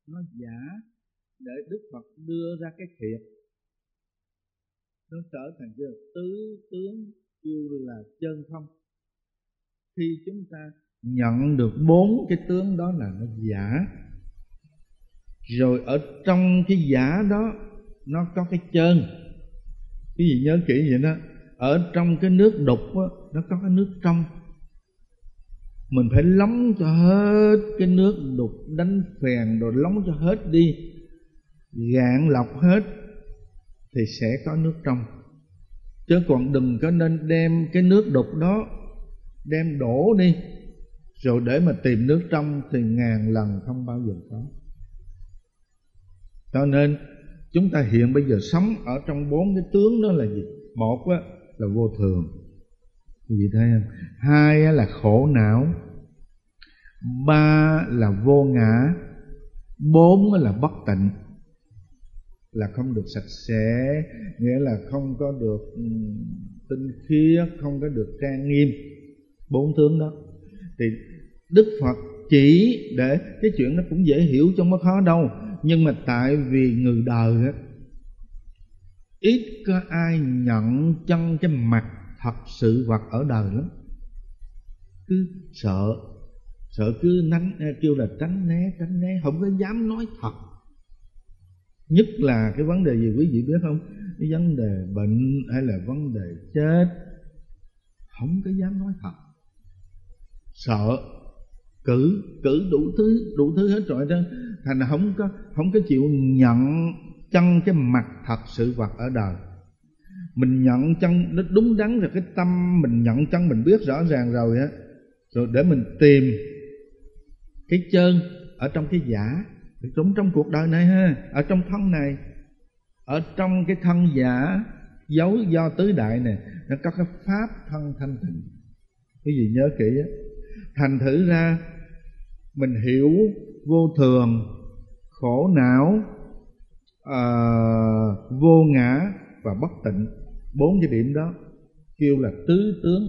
nó giả để Đức Phật đưa ra cái thiệt. Nó trở thành cái tứ tướng kêu là chân không. Khi chúng ta nhận được 4 cái tướng đó là nó giả. Rồi ở trong cái giả đó nó có cái chân. Cái gì nhớ kỹ vậy đó. Ở trong cái nước đục đó, nó có cái nước trong. Mình phải lóng cho hết cái nước đục, đánh phèn rồi lóng cho hết đi, gạn lọc hết thì sẽ có nước trong. Chứ còn đừng có nên đem cái nước đục đó đem đổ đi rồi để mà tìm nước trong thì ngàn lần không bao giờ có. Cho nên chúng ta hiện bây giờ sống ở trong 4 cái tướng đó là gì? Một là vô thường, quý vị thấy không? 2 là khổ não, 3 là vô ngã, 4 là bất tịnh, là không được sạch sẽ, nghĩa là không có được tinh khiết, không có được trang nghiêm. 4 tướng đó thì Đức Phật chỉ để cái chuyện nó cũng dễ hiểu, trong không khó đâu. Nhưng mà tại vì người đời á, ít có ai nhận chân cái mặt thật sự vật ở đời lắm. Cứ sợ cứ kêu là tránh né, không có dám nói thật. Nhất là cái vấn đề gì quý vị biết không? Cái vấn đề bệnh hay là vấn đề chết, không có dám nói thật. Sợ cử đủ thứ hết rồi đó. Thành là không có chịu nhận chân cái mặt thật sự vật ở đời. Mình nhận chân nó đúng đắn rồi, cái tâm mình nhận chân mình biết rõ ràng rồi á, rồi để mình tìm cái chân ở trong cái giả, trong cuộc đời này ha, ở trong thân này, ở trong cái thân giả dấu do tứ đại này, nó có cái pháp thân thanh tịnh. Quý vị nhớ kỹ á. Thành thử ra mình hiểu vô thường, khổ não, vô ngã và bất tịnh, 4 cái điểm đó kêu là tứ tướng.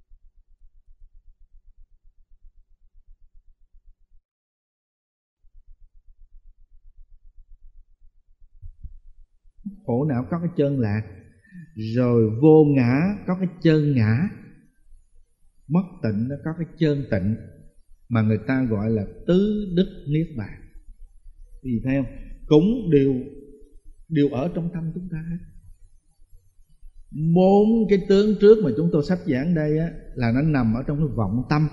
Khổ não có cái chân lạc, rồi vô ngã có cái chân ngã, bất tịnh nó có cái chân tịnh, mà người ta gọi là tứ đức niết bàn. Vì thấy không? Cũng đều ở trong tâm chúng ta hết. 4 cái tướng trước mà chúng tôi sắp giảng đây á, là nó nằm ở trong cái vọng tâm.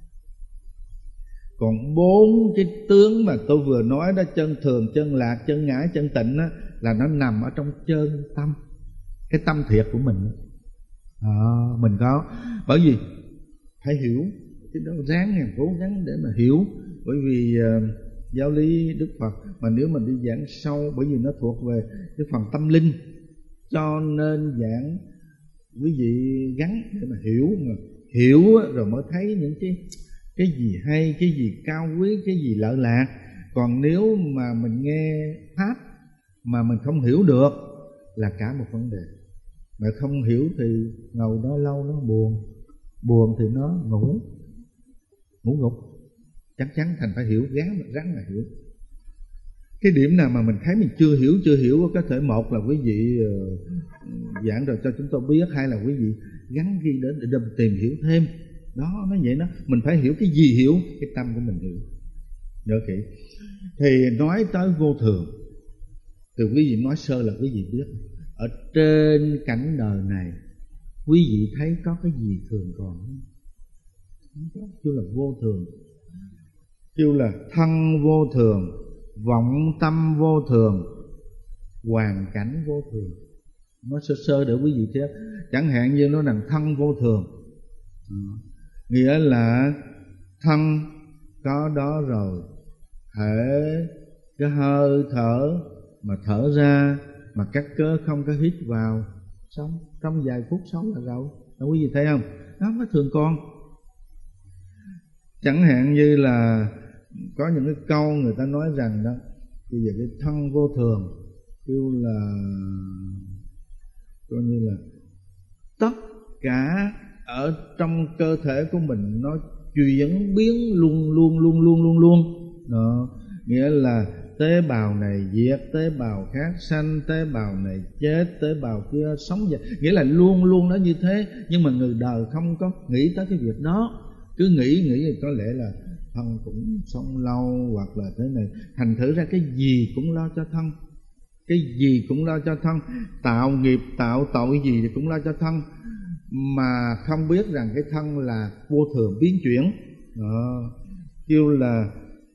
Còn 4 cái tướng mà tôi vừa nói đó, chân thường, chân lạc, chân ngã, chân tịnh á, là nó nằm ở trong chân tâm, cái tâm thiệt của mình. Mình có, bởi vì phải hiểu cái đó, cố gắng để mà hiểu. Bởi vì giáo lý Đức Phật mà nếu mình đi giảng sâu, bởi vì nó thuộc về cái phần tâm linh, cho nên giảng quý vị gắn để mà hiểu rồi mới thấy những cái gì hay, cái gì cao quý, cái gì lợi lạc. Còn nếu mà mình nghe pháp mà mình không hiểu được là cả một vấn đề. Mà không hiểu thì ngồi đó lâu nó buồn thì nó ngủ ngục. Chắc chắn thành phải hiểu, ráng mà hiểu. Cái điểm nào mà mình thấy mình chưa hiểu có thể một là quý vị giảng rồi cho chúng tôi biết, hay là quý vị gắn ghi đến để tìm hiểu thêm. Đó, nó vậy đó. Mình phải hiểu cái gì, hiểu cái tâm của mình hiểu. Nhớ kỹ. Thì nói tới vô thường, từ quý vị nói sơ là quý vị biết, ở trên cảnh đời này quý vị thấy có cái gì thường còn không? Kêu là vô thường, kêu là thân vô thường, vọng tâm vô thường, hoàn cảnh vô thường. Nói sơ để quý vị thấy. Chẳng hạn như nó rằng thân vô thường, nghĩa là thân có đó rồi, thể cái hơi thở mà thở ra, mà các cơ không có hít vào, xong trong vài phút sống là rồi. Đó, quý vị thấy không? Đó mới thường con. Chẳng hạn như là có những cái câu người ta nói rằng đó, bây giờ cái thân vô thường kêu là coi như là tất cả ở trong cơ thể của mình nó chuyển biến luôn. Đó, nghĩa là tế bào này diệt, tế bào khác sanh, tế bào này chết, tế bào kia sống dậy. Nghĩa là luôn luôn nó như thế. Nhưng mà người đời không có nghĩ tới cái việc đó. Cứ nghĩ thì có lẽ là thân cũng sống lâu hoặc là thế này. Thành thử ra cái gì cũng lo cho thân, cái gì cũng lo cho thân. Tạo nghiệp tạo tội gì thì cũng lo cho thân, mà không biết rằng cái thân là vô thường biến chuyển. Đó, kêu là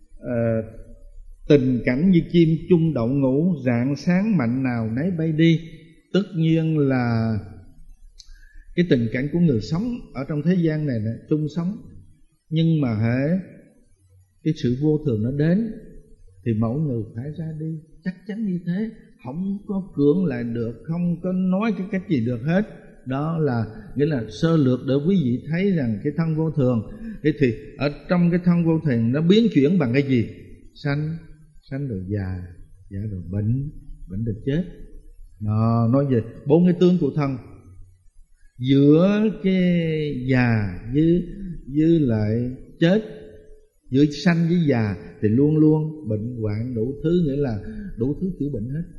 tình cảnh như chim chung đậu ngũ, rạng sáng mạnh nào nấy bay đi. Tất nhiên là cái tình cảnh của người sống ở trong thế gian này chung sống. Nhưng mà hễ cái sự vô thường nó đến thì mỗi người phải ra đi, chắc chắn như thế. Không có cưỡng lại được, không có nói cái cách gì được hết. Đó là nghĩa là sơ lược để quý vị thấy rằng cái thân vô thường. Thế thì ở trong cái thân vô thường nó biến chuyển bằng cái gì? Sanh rồi già, già rồi bệnh, bệnh rồi chết. Nó nói về bốn cái tướng của thân. Giữa cái già với lại chết, giữa sanh với già thì luôn luôn bệnh hoạn đủ thứ, nghĩa là đủ thứ kiểu bệnh hết.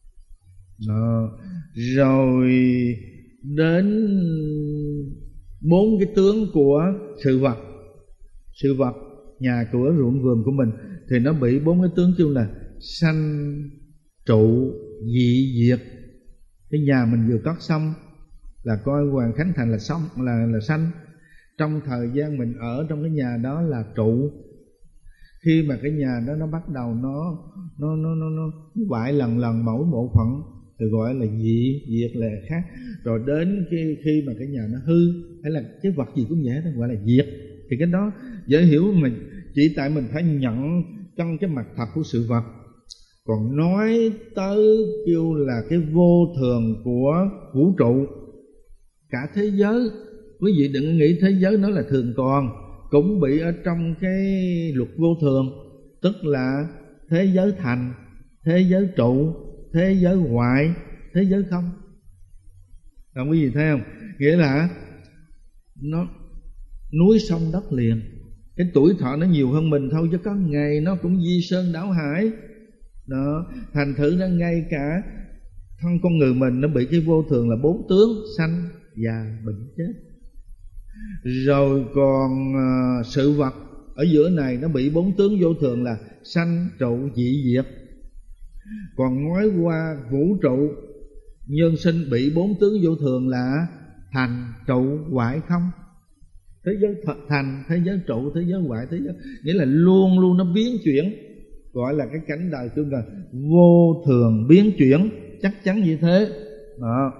Rồi đến bốn cái tướng của sự vật. Sự vật, nhà cửa ruộng vườn của mình thì nó bị bốn cái tướng kêu là sanh, trụ, dị, diệt. Cái nhà mình vừa cất xong là coi Hoàng Khánh Thành là xong, là sanh. Trong thời gian mình ở trong cái nhà đó là trụ. Khi mà cái nhà đó nó bắt đầu nó hoại lần mỗi bộ phận thì gọi là dị, diệt là khác. Rồi đến khi mà cái nhà nó hư, hay là cái vật gì cũng vậy, nó gọi là diệt. Thì cái đó dễ hiểu, mình chỉ tại mình phải nhận trong cái mặt thật của sự vật. Còn nói tới kêu là cái vô thường của vũ trụ, cả thế giới, quý vị đừng nghĩ thế giới nó là thường còn, cũng bị ở trong cái luật vô thường. Tức là thế giới thành, thế giới trụ, thế giới hoại, thế giới không. Còn quý vị thấy không? Nghĩa là nó núi sông đất liền. Cái tuổi thọ nó nhiều hơn mình thôi, chứ có ngày nó cũng di sơn đảo hải. Đó, thành thử ra ngay cả thân con người mình nó bị cái vô thường là bốn tướng: sanh, già, bệnh, chết. Rồi còn sự vật ở giữa này nó bị bốn tướng vô thường là sanh, trụ, dị, diệt. Còn nói qua vũ trụ nhân sinh bị bốn tướng vô thường là thành, trụ, hoại, không. Thế giới thành, thế giới trụ, thế giới hoại, thế giới, nghĩa là luôn luôn nó biến chuyển. Gọi là cái cảnh đời chung là vô thường biến chuyển, chắc chắn như thế. Đó.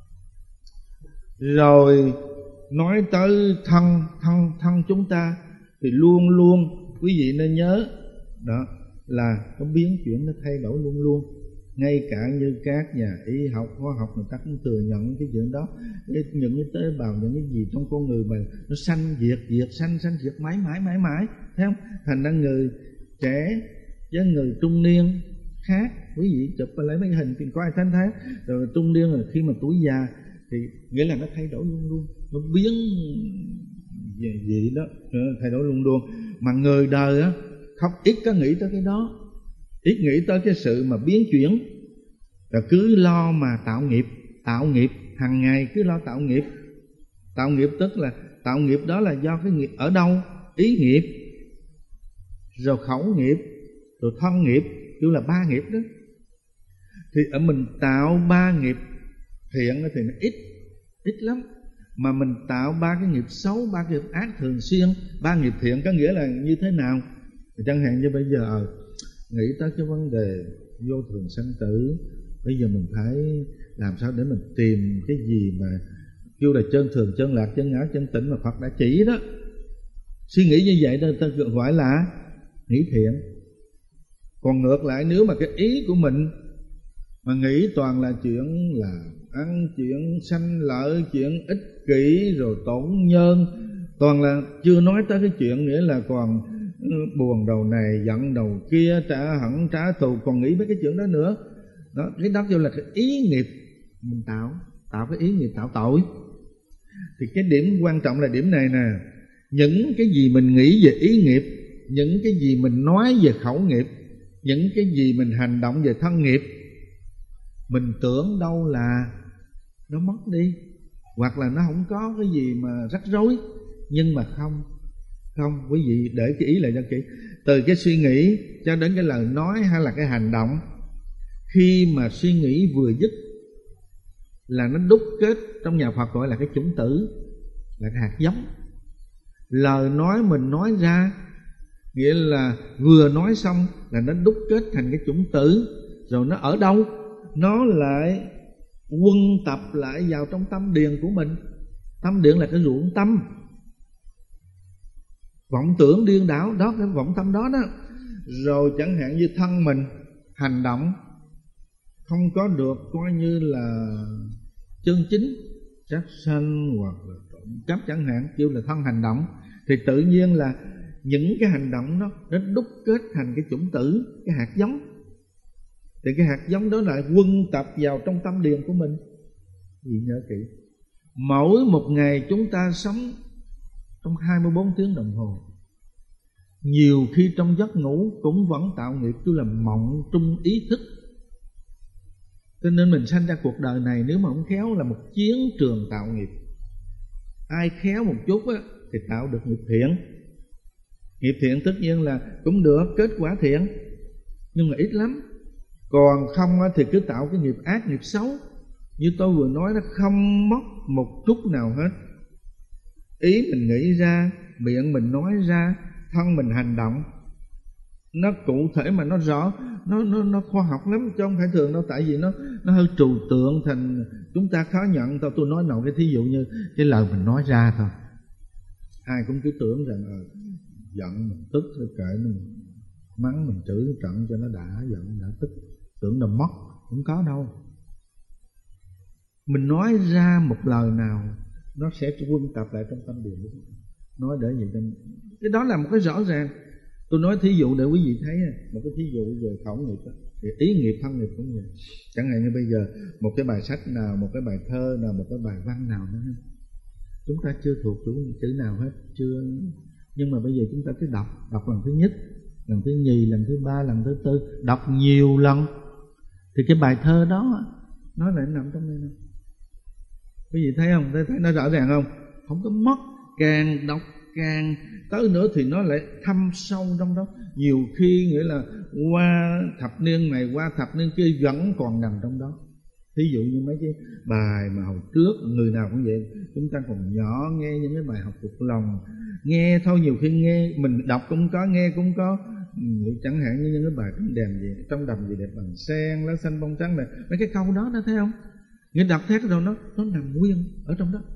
Rồi nói tới thân chúng ta thì luôn luôn quý vị nên nhớ đó là nó biến chuyển, nó thay đổi luôn luôn. Ngay cả như các nhà y học, khoa học người ta cũng thừa nhận cái chuyện đó. Những cái tế bào, những cái gì trong con người mà nó sanh diệt, sanh diệt mãi mãi, thấy không? Thành ra người trẻ với người trung niên khác. Quý vị chụp lấy mấy hình thì có ai thấy thế. Rồi trung niên là khi mà tuổi già thì nghĩa là nó thay đổi luôn luôn, nó biến gì đó, thay đổi luôn luôn. Mà người đời á không ít có nghĩ tới cái đó, ít nghĩ tới cái sự mà biến chuyển. Rồi cứ lo mà tạo nghiệp hàng ngày, cứ lo tạo nghiệp. Tạo nghiệp tức là tạo nghiệp đó là do cái nghiệp ở đâu? Ý nghiệp, rồi khẩu nghiệp, rồi thân nghiệp, tức là ba nghiệp đó. Thì ở mình tạo ba nghiệp thiện thì nó ít lắm. Mà mình tạo ba cái nghiệp xấu, ba cái nghiệp ác thường xuyên. Ba nghiệp thiện có nghĩa là như thế nào? Chẳng hạn như bây giờ nghĩ tới cái vấn đề vô thường sanh tử, bây giờ mình phải làm sao để mình tìm cái gì mà kêu là chân thường, chân lạc, chân ngã, chân tịnh mà Phật đã chỉ đó. Suy nghĩ như vậy ta gọi là nghĩ thiện. Còn ngược lại, nếu mà cái ý của mình mà nghĩ toàn là chuyện là ăn, chuyện sanh lợi, chuyện ích kỷ, rồi tổn nhân, toàn là chưa nói tới cái chuyện nghĩa là còn buồn đầu này, giận đầu kia, trả hận, trả thù, còn nghĩ mấy cái chuyện đó nữa. Đó, cái đó kêu là cái ý nghiệp mình tạo cái ý nghiệp tạo tội. Thì cái điểm quan trọng là điểm này nè. Những cái gì mình nghĩ về ý nghiệp, những cái gì mình nói về khẩu nghiệp, những cái gì mình hành động về thân nghiệp, mình tưởng đâu là nó mất đi, hoặc là nó không có cái gì mà rắc rối. Nhưng mà không, quý vị để cái ý lại cho kỹ. Từ cái suy nghĩ cho đến cái lời nói hay là cái hành động, khi mà suy nghĩ vừa dứt là nó đúc kết, trong nhà Phật gọi là cái chủng tử, là cái hạt giống. Lời nói mình nói ra, nghĩa là vừa nói xong là nó đúc kết thành cái chủng tử. Rồi nó ở đâu? Nó lại quân tập lại vào trong tâm điền của mình. Tâm điền là cái ruộng tâm. Vọng tưởng điên đảo đó, cái vọng tâm đó đó. Rồi chẳng hạn như thân mình hành động không có được coi như là chân chính, sát sanh hoặc là trộm cắp chẳng hạn, kêu là thân hành động, thì tự nhiên là những cái hành động đó nó đúc kết thành cái chủng tử, cái hạt giống. Thì cái hạt giống đó lại quân tập vào trong tâm điền của mình. Vì nhớ kỹ, mỗi một ngày chúng ta sống trong 24 tiếng đồng hồ, nhiều khi trong giấc ngủ cũng vẫn tạo nghiệp, tức là mộng trung ý thức. Cho nên mình sanh ra cuộc đời này, nếu mà không khéo là một chiến trường tạo nghiệp. Ai khéo một chút á, thì tạo được nghiệp thiện. Nghiệp thiện tất nhiên là cũng được kết quả thiện, nhưng mà ít lắm. Còn không á, thì cứ tạo cái nghiệp ác, nghiệp xấu. Như tôi vừa nói, nó không mất một chút nào hết. Ý mình nghĩ ra, miệng mình nói ra, thân mình hành động, nó cụ thể mà nó rõ, nó khoa học lắm, chứ không phải thường đâu. Tại vì nó hơi trừu tượng, thành chúng ta khó nhận. Tôi nói nào cái thí dụ như cái lời mình nói ra thôi, ai cũng cứ tưởng rằng giận mình tức rồi kệ mình, mắng mình chửi trận cho nó đã giận đã tức, tưởng là mất. Không có đâu. Mình nói ra một lời nào nó sẽ quân tập lại trong tâm điền. Nói để gì cho cái đó là một cái rõ ràng. Tôi nói thí dụ để quý vị thấy một cái thí dụ về khẩu nghiệp đó, thì ý nghiệp thân nghiệp cũng vậy. Chẳng hạn như bây giờ một cái bài sách nào, một cái bài thơ nào, một cái bài văn nào đó, chúng ta chưa thuộc chữ nào hết, chưa. Nhưng mà bây giờ chúng ta cứ đọc lần thứ nhất, lần thứ nhì, lần thứ ba, lần thứ tư, đọc nhiều lần, thì cái bài thơ đó nó lại nằm trong đây nè. Quý vị thấy không? Thấy nó rõ ràng không? Không có mất. Càng đọc càng tới nữa thì nó lại thâm sâu trong đó. Nhiều khi nghĩa là qua thập niên này, qua thập niên kia vẫn còn nằm trong đó. Thí dụ như mấy cái bài mà hồi trước người nào cũng vậy, chúng ta còn nhỏ nghe những cái bài học thuộc lòng, nghe thôi, nhiều khi nghe mình đọc cũng có, nghe cũng có. Chẳng hạn như những cái bài trong đầm gì đẹp bằng sen, lá xanh bông trắng này, mấy cái câu đó thấy không? Nghĩa đọc thét rồi nó nằm nguyên ở trong đó.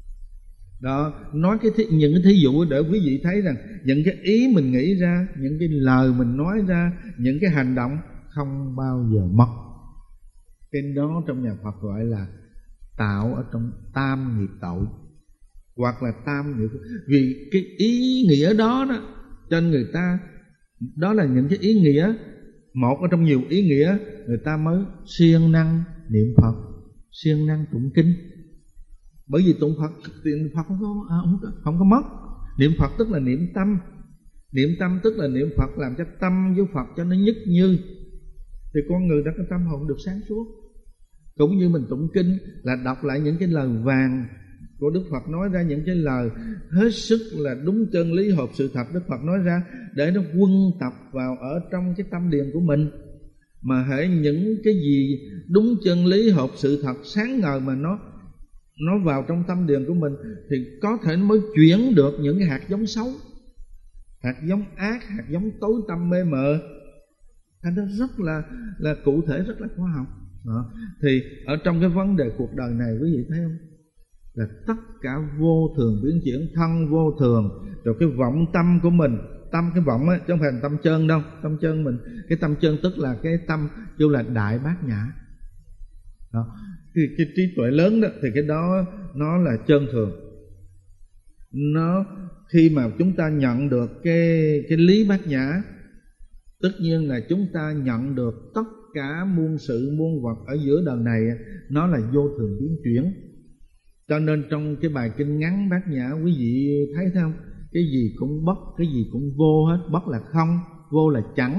Đó, nói những cái thí dụ để quý vị thấy rằng những cái ý mình nghĩ ra, những cái lời mình nói ra, những cái hành động không bao giờ mất. Cái đó trong nhà Phật gọi là tạo ở trong tam nghiệp tội, hoặc là tam nghiệp. Vì cái ý nghĩa đó cho người ta, đó là những cái ý nghĩa, một ở trong nhiều ý nghĩa, người ta mới siêng năng niệm Phật, siêng năng tụng kinh. Bởi vì tụng Phật không có mất. Niệm Phật tức là niệm tâm. Niệm tâm tức là niệm Phật, làm cho tâm với Phật cho nó nhất như, thì con người đã có tâm hồn được sáng suốt. Cũng như mình tụng kinh là đọc lại những cái lời vàng của Đức Phật nói ra, những cái lời hết sức là đúng chân lý hợp sự thật Đức Phật nói ra, để nó quân tập vào ở trong cái tâm điền của mình. Mà hễ những cái gì đúng chân lý hợp sự thật sáng ngời mà nó vào trong tâm điền của mình, thì có thể nó mới chuyển được những cái hạt giống xấu, hạt giống ác, hạt giống tối tăm mê mờ. Thành ra rất là cụ thể, rất là khoa học. Đó. Thì ở trong cái vấn đề cuộc đời này, quý vị thấy không, là tất cả vô thường biến chuyển, thân vô thường, rồi cái vọng tâm của mình, tâm cái vọng á, chứ không phải là tâm chân đâu. Tâm chân mình, cái tâm chân tức là cái tâm kêu là đại bát nhã. Đó. Cái trí tuệ lớn đó, thì cái đó nó là chân thường. Nó khi mà chúng ta nhận được cái lý bát nhã, tất nhiên là chúng ta nhận được tất cả muôn sự muôn vật ở giữa đời này, nó là vô thường biến chuyển. Cho nên trong cái bài kinh ngắn bát nhã, quý vị thấy không, cái gì cũng bất, cái gì cũng vô hết. Bất là không, vô là chẳng,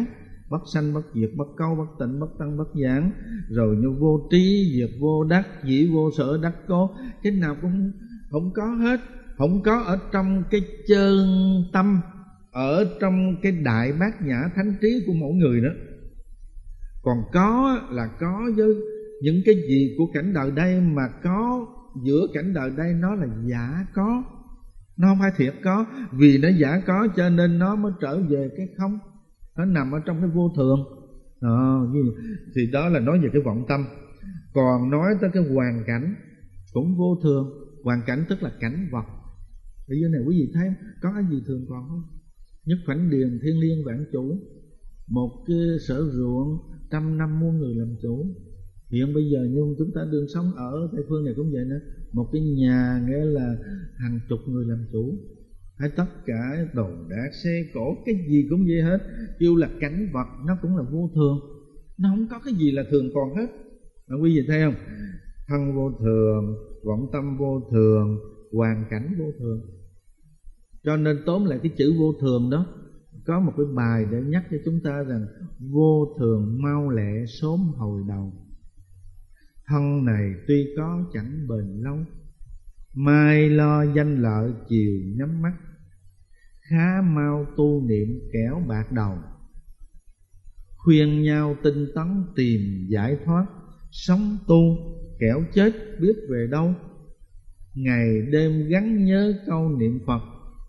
bất sanh bất diệt, bất câu bất tịnh, bất tăng bất giảng, rồi như vô trí diệt vô đắc, dĩ vô sở đắc cố, cái nào cũng không có hết. Không có ở trong cái chân tâm, ở trong cái đại bát nhã thánh trí của mỗi người đó. Còn có là có với những cái gì của cảnh đời đây, mà có giữa cảnh đời đây nó là giả có, nó không phải thiệt có. Vì nó giả có cho nên nó mới trở về cái không, nó nằm ở trong cái vô thường. Thì đó là nói về cái vọng tâm. Còn nói tới cái hoàn cảnh cũng vô thường. Hoàn cảnh tức là cảnh vật. Bây giờ này quý vị thấy có cái gì thường còn không? Nhất khoảnh điền thiên liêng vạn chủ, một cái sở ruộng 100 năm muôn người làm chủ. Hiện bây giờ như chúng ta đương sống ở Tây Phương này cũng vậy nữa, một cái nhà nghĩa là hàng chục người làm chủ. Hay tất cả đồ đạc xe cổ cái gì cũng vậy hết, kêu là cảnh vật, nó cũng là vô thường. Nó không có cái gì là thường còn hết. Quý vị thấy không? Thân vô thường, vọng tâm vô thường, hoàn cảnh vô thường. Cho nên tóm lại cái chữ vô thường đó, có một cái bài để nhắc cho chúng ta rằng vô thường mau lẹ sớm hồi đầu. Thân này tuy có chẳng bền lâu, mai lo danh lợi chiều nhắm mắt, khá mau tu niệm kẻo bạc đầu, khuyên nhau tinh tấn tìm giải thoát, sống tu kẻo chết biết về đâu, ngày đêm gắn nhớ câu niệm Phật,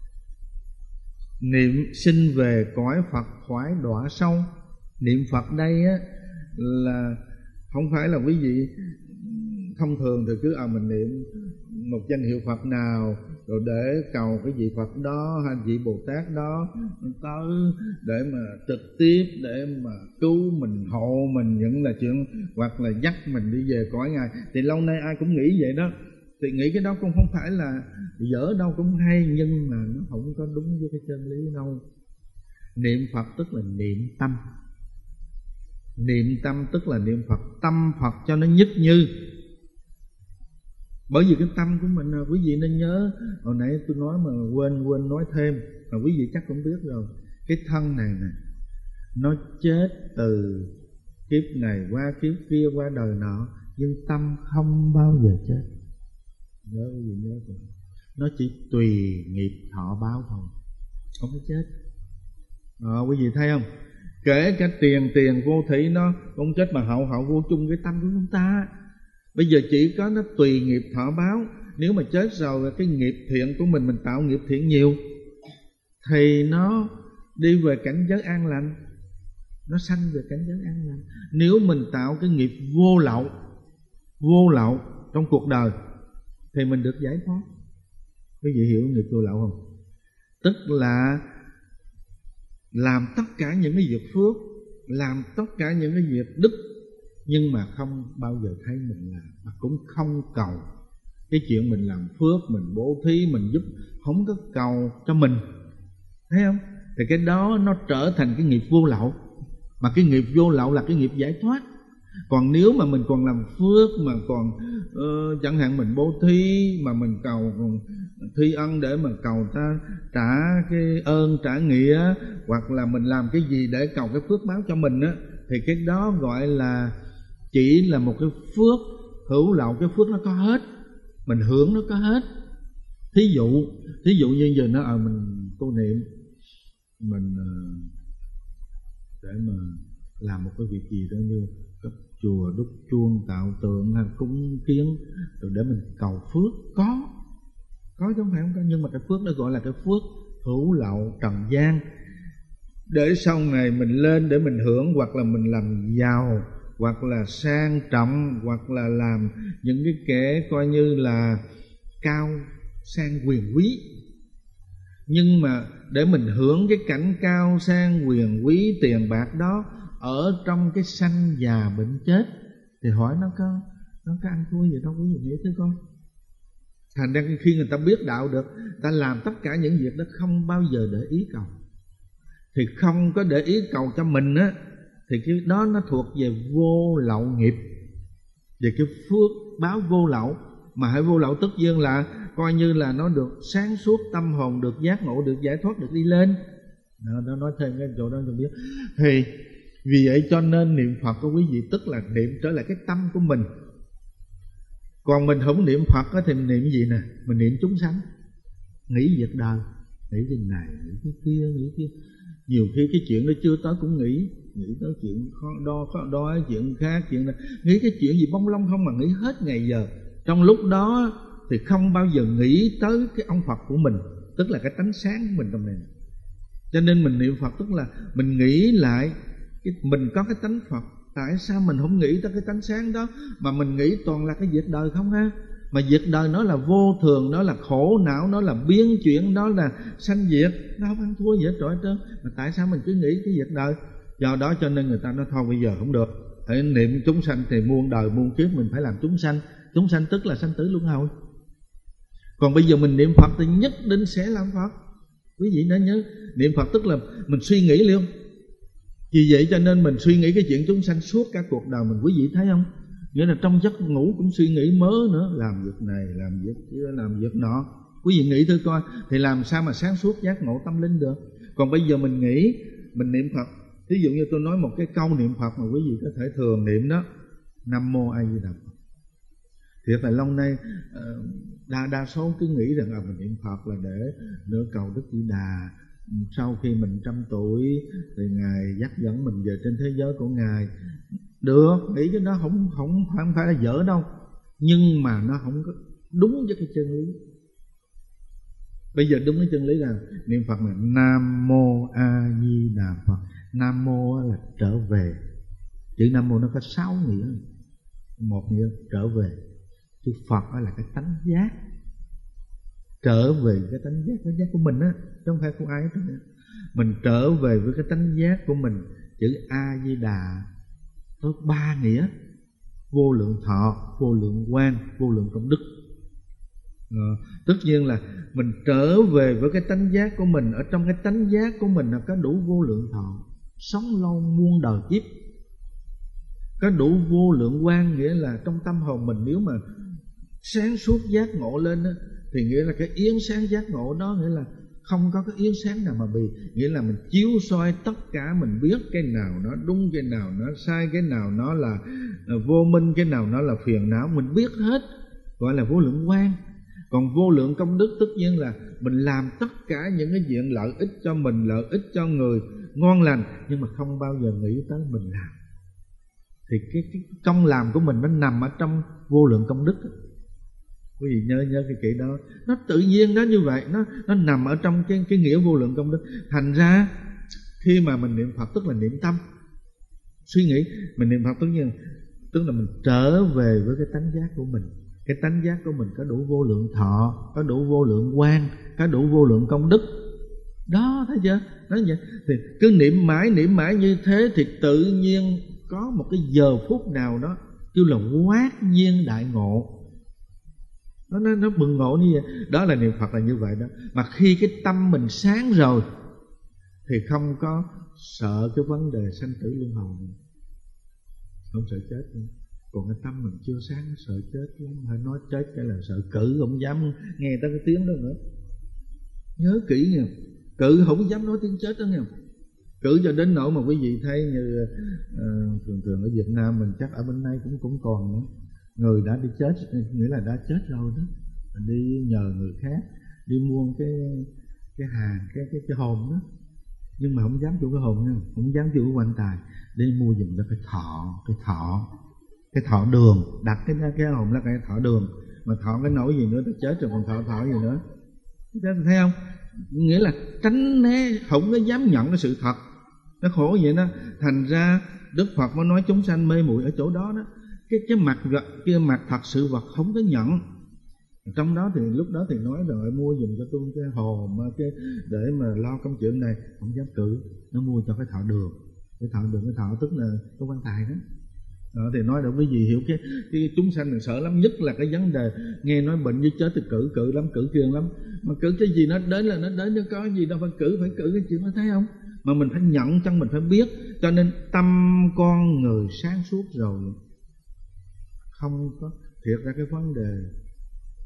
niệm sinh về cõi Phật khoái đọa sâu. Niệm Phật đây á là không phải là quý vị thông thường thì cứ mình niệm một danh hiệu Phật nào rồi để cầu cái vị Phật đó hay vị Bồ Tát đó tới để mà trực tiếp để mà cứu mình, hộ mình, những là chuyện, hoặc là dắt mình đi về cõi Ngài. Thì lâu nay ai cũng nghĩ vậy đó, thì nghĩ cái đó cũng không phải là dở đâu, cũng hay, nhưng mà nó không có đúng với cái chân lý đâu. Niệm Phật tức là niệm tâm. Niệm tâm tức là niệm Phật, tâm Phật cho nó nhất như. Bởi vì cái tâm của mình, quý vị nên nhớ, hồi nãy tôi nói mà quên nói thêm, mà quý vị chắc cũng biết rồi. Cái thân này nè, nó chết từ kiếp này qua kiếp kia, qua đời nọ, nhưng tâm không bao giờ chết. Nhớ quý vị nhớ rồi. Nó chỉ tùy nghiệp thọ báo thôi, không có chết. Quý vị thấy không? Kể cả tiền vô thị nó không chết, mà hậu vô chung cái tâm của chúng ta. Bây giờ chỉ có nó tùy nghiệp thọ báo. Nếu mà chết rồi cái nghiệp thiện của mình tạo nghiệp thiện nhiều, thì nó đi về cảnh giới an lành, nó sanh về cảnh giới an lành. Nếu mình tạo cái nghiệp vô lậu trong cuộc đời thì mình được giải thoát. Quý vị hiểu nghiệp vô lậu không? Tức là làm tất cả những cái việc phước, làm tất cả những cái việc đức, nhưng mà không bao giờ thấy mình làm, mà cũng không cầu cái chuyện mình làm phước, mình bố thí, mình giúp, không có cầu cho mình. Thấy không? Thì cái đó nó trở thành cái nghiệp vô lậu. Mà cái nghiệp vô lậu là cái nghiệp giải thoát. Còn nếu mà mình còn làm phước, mà còn chẳng hạn mình bố thí, mà mình cầu thi ân để mà cầu ta trả cái ơn trả nghĩa, hoặc là mình làm cái gì để cầu cái phước báo cho mình á, thì cái đó gọi là chỉ là một cái phước hữu lậu. Cái phước nó có hết, mình hưởng nó có hết. Thí dụ như giờ nó mình tu niệm, mình để mà làm một cái việc gì đó như cấp chùa, đúc chuông, tạo tượng hay cúng kiến, rồi để mình cầu phước, có chứ không phải không có. Nhưng mà cái phước đó gọi là cái phước hữu lậu trần gian, để sau này mình lên để mình hưởng, hoặc là mình làm giàu, hoặc là sang trọng, hoặc là làm những cái kẻ coi như là cao sang quyền quý. Nhưng mà để mình hưởng cái cảnh cao sang quyền quý tiền bạc đó ở trong cái sanh già bệnh chết, thì hỏi nó có ăn thua gì đâu, quý vị nghĩ thế con. Thành ra khi người ta biết đạo được, ta làm tất cả những việc đó không bao giờ để ý cầu. Thì không có để ý cầu cho mình á, thì cái đó nó thuộc về vô lậu nghiệp, về cái phước báo vô lậu. Mà hãy vô lậu tất nhiên là coi như là nó được sáng suốt, tâm hồn được giác ngộ, được giải thoát, được đi lên. Nó nói thêm cái chỗ đó cho biết. Thì Vì vậy cho nên niệm Phật của quý vị tức là niệm trở lại cái tâm của mình. Còn mình không niệm Phật thì mình niệm gì nè? Mình niệm chúng sanh, nghĩ việc đời, nghĩ cái này, nghĩ cái kia, nghĩ kia. Nhiều khi cái chuyện đó chưa tới cũng nghĩ tới chuyện khó đo chuyện khác, chuyện này, nghĩ cái chuyện gì bông lông không mà nghĩ hết ngày giờ. Trong lúc đó thì không bao giờ nghĩ tới cái ông Phật của mình, tức là cái tánh sáng của mình trong này. Cho nên mình niệm Phật tức là mình nghĩ lại mình có cái tánh Phật. Tại sao mình không nghĩ tới cái tánh sáng đó mà mình nghĩ toàn là cái việc đời không ha? Mà việc đời nó là vô thường, nó là khổ não, nó là biến chuyển, nó là sanh diệt, nó không ăn thua gì hết trơn. Mà tại sao mình cứ nghĩ cái việc đời? Do đó cho nên người ta nói thôi bây giờ không được, phải niệm chúng sanh thì muôn đời muôn kiếp mình phải làm chúng sanh. Chúng sanh tức là sanh tử luân hồi. Còn bây giờ mình niệm Phật thì nhất định sẽ làm Phật. Quý vị nên nhớ, niệm Phật tức là mình suy nghĩ luôn. Vì vậy cho nên mình suy nghĩ cái chuyện chúng sanh suốt cả cuộc đời mình. Quý vị thấy không? Nghĩa là trong giấc ngủ cũng suy nghĩ mớ nữa, làm việc này, làm việc kia, làm việc nọ. Quý vị nghĩ thử coi, thì làm sao mà sáng suốt giác ngộ tâm linh được? Còn bây giờ mình nghĩ, mình niệm Phật. Thí dụ như tôi nói một cái câu niệm Phật mà quý vị có thể thường niệm đó: Nam Mô A Di Đà Phật. Thiệt là lâu nay đa số cứ nghĩ rằng mình niệm Phật là để nửa cầu Đức Di Đà, sau khi mình 100 tuổi thì Ngài dắt dẫn mình về trên thế giới của Ngài. Được, nghĩ cái đó không phải là dở đâu, nhưng mà nó không có đúng với cái chân lý. Bây giờ đúng cái chân lý là niệm Phật là Nam Mô A Di Đà Phật. Nam Mô là trở về. Chữ Nam Mô nó có 6 nghĩa. Một nghĩa trở về. Chữ Phật là cái tánh giác, trở về cái tánh giác của mình á, chứ không phải của ai hết. Mình trở về với cái tánh giác của mình. Chữ A Di Đà có 3 nghĩa: vô lượng thọ, vô lượng quang, vô lượng công đức. Tất nhiên là mình trở về với cái tánh giác của mình. Ở trong cái tánh giác của mình là có đủ vô lượng thọ, sống lâu muôn đời kiếp. Có đủ vô lượng quang, nghĩa là trong tâm hồn mình nếu mà sáng suốt giác ngộ lên đó, thì nghĩa là cái yến sáng giác ngộ đó, nghĩa là không có cái yến sáng nào mà bị. Nghĩa là mình chiếu soi tất cả, mình biết cái nào nó đúng, cái nào nó sai, cái nào nó là vô minh, cái nào nó là phiền não, mình biết hết, gọi là vô lượng quang. Còn vô lượng công đức tất nhiên là mình làm tất cả những cái chuyện lợi ích cho mình, lợi ích cho người, ngon lành, nhưng mà không bao giờ nghĩ tới mình làm. Thì cái công làm của mình nó nằm ở trong vô lượng công đức. Quý vị nhớ cái kỹ đó, nó tự nhiên đó như vậy, nó nằm ở trong cái nghĩa vô lượng công đức. Thành ra khi mà mình niệm Phật tức là niệm tâm, suy nghĩ. Mình niệm Phật tức là mình trở về với cái tánh giác của mình. Cái tánh giác của mình có đủ vô lượng thọ, có đủ vô lượng quang, có đủ vô lượng công đức. Đó, thấy chưa? Nói vậy thì cứ niệm mãi như thế thì tự nhiên có một cái giờ phút nào đó kêu là quát nhiên đại ngộ. Nó bừng ngộ như vậy. Đó là niệm Phật là như vậy đó. Mà khi cái tâm mình sáng rồi thì không có sợ cái vấn đề sanh tử luân hồi nữa, không sợ chết nữa. Còn cái tâm mình chưa sáng sợ chết lắm. Phải nói chết cái là sợ cử, không dám nghe tới cái tiếng đó nữa. Nhớ kỹ nha, cử không dám nói tiếng chết đó nha. Cử cho đến nỗi mà quý vị thấy như thường ở Việt Nam mình, chắc ở bên đây cũng còn nữa. Người đã đi chết, nghĩa là đã chết rồi đó, mình đi nhờ người khác đi mua cái hàng, cái hồn đó, nhưng mà không dám chịu cái hồn nha, không dám chịu cái quan tài, đi mua giùm ra cái thọ đường, đặt cái hồn là cái thọ đường, mà thọ cái nỗi gì nữa, ta chết rồi còn thọ gì nữa, thấy không? Nghĩa là tránh né, không có dám nhận cái sự thật, nó khổ vậy đó. Thành ra Đức Phật mới nói chúng sanh mê muội ở chỗ đó đó. Cái mặt thật sự vật không có nhận. Trong đó thì lúc đó thì nói rồi mua giùm cho tôi cái hồn để mà lo công chuyện này, không dám cử, nó mua cho cái thọ đường. Cái thọ tức là cái quan tài đó. Đó thì nói được quý vị hiểu cái chúng sanh mình sợ lắm, nhất là cái vấn đề nghe nói bệnh với chết thì cử lắm, cử kiêng lắm. Mà cử cái gì nó đến là nó đến, nó có gì đâu phải cử cái chuyện đó, thấy không? Mà mình phải nhận trong mình phải biết. Cho nên tâm con người sáng suốt rồi, không có thiệt ra cái vấn đề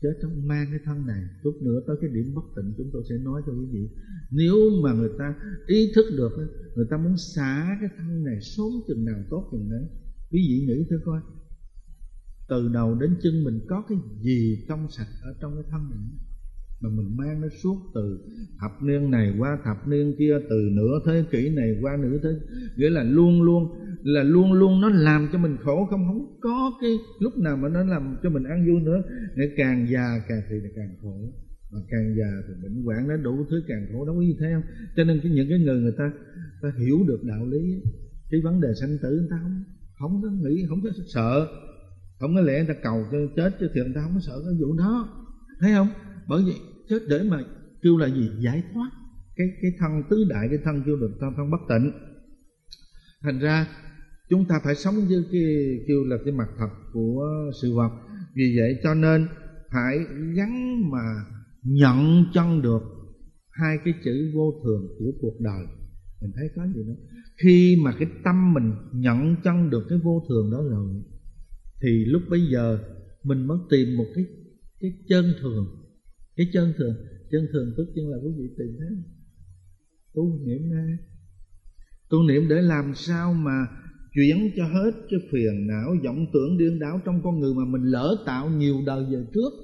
chết không mang cái thân này. Chút nữa tới cái điểm bất tịnh chúng tôi sẽ nói cho quý vị. Nếu mà người ta ý thức được, người ta muốn xả cái thân này sớm chừng nào tốt chừng đấy. Quý vị nghĩ thử coi, từ đầu đến chân mình có cái gì trong sạch ở trong cái thân này mà mình mang nó suốt từ thập niên này qua thập niên kia, từ nửa thế kỷ này qua nửa thế, nghĩa là luôn luôn nó làm cho mình khổ, không có cái lúc nào mà nó làm cho mình an vui nữa. Để càng già càng thì càng khổ, mà càng già thì bệnh hoạn nó đủ thứ càng khổ đó, quý vị thấy không? Cho nên những cái người ta hiểu được đạo lý, cái vấn đề sanh tử người ta không có nghĩ, không có sợ, không có lẽ người ta cầu cho chết chứ thiệt người ta không có sợ cái vụ đó, thấy không? Bởi vì chết để mà kêu là gì? Giải thoát cái thân tứ đại, cái thân kêu được thân bất tịnh. Thành ra chúng ta phải sống với cái kêu là cái mặt thật của sự vật. Vì vậy cho nên phải gắn mà nhận chân được hai cái chữ vô thường của cuộc đời. Mình thấy có gì đó, khi mà cái tâm mình nhận chân được cái vô thường đó rồi, thì lúc bấy giờ mình mới tìm một cái chân thường. Cái chân thường tất nhiên là quý vị tìm thấy tu niệm ra, tu niệm để làm sao mà chuyển cho hết cái phiền não vọng tưởng điên đảo trong con người mà mình lỡ tạo nhiều đời về trước.